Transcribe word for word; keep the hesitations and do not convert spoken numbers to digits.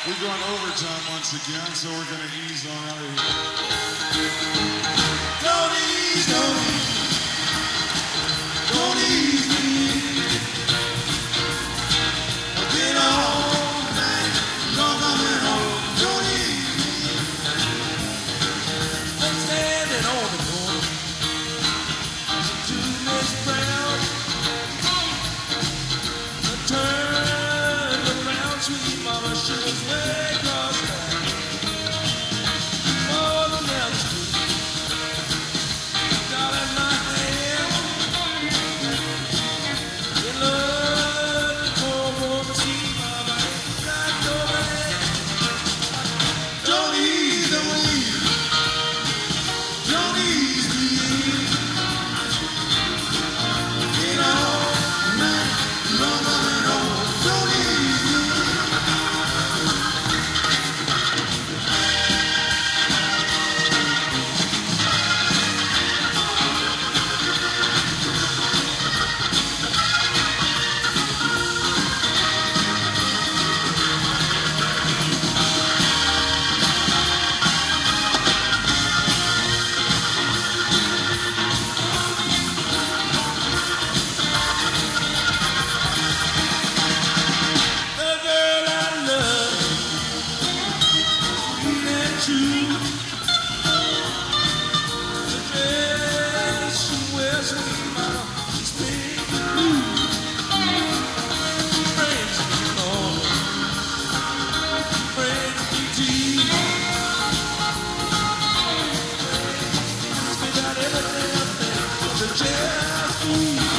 We're going overtime once again, so we're going to ease on out of here. Don't ease, don't ease. Don't ease me. I've been all night, long coming home. Don't ease me. I'm standing on the corner to Miss Brown. I turned around, sweet mama, she was way across town. Oh, the Main Street, got in my hand. In love, the poor woman, sweet mama, ain't got no man. Don't ease, don't ease, don't ease me. Get on, man, long coming home. Don't ease me. The girl I love, sweet and true. The dress she wears, sweet mama, she's big and blue. She brings me joy, she brings me tea. She's got everything I think, the just food.